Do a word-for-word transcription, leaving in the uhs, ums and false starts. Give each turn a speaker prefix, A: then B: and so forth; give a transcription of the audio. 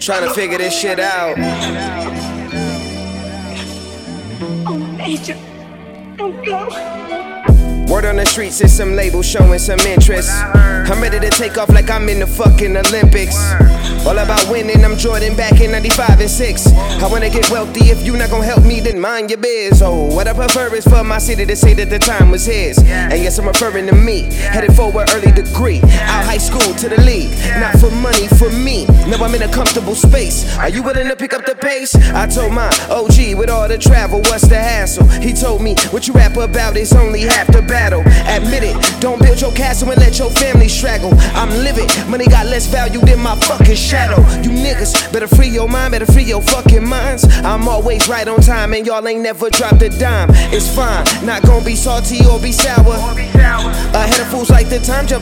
A: Trying to figure this shit out.
B: Oh, Major, don't go.
A: Word on the streets is some labels showing some interest. I'm ready to take off like I'm in the fucking Olympics. All about winning, I'm Jordan back in ninety-five and six. I wanna get wealthy, if you not gonna help me, then mind your biz. Oh, what I prefer is for my city to say that the time was his. And yes, I'm referring to me, headed for an early degree. Out high school to the league, not for money, for me. Now I'm in a comfortable space. Are you willing to pick up the pace? I told my O G, with all the travel, what's the hassle? He told me, what you rap about is only half the battle. Admit it, don't build your castle and let your family straggle. I'm living, money got less value than my fucking shadow. You niggas better free your mind, better free your fucking minds. I'm always right on time and y'all ain't never dropped a dime. It's fine, not gonna be salty or be sour. Ahead of fools like the time jump.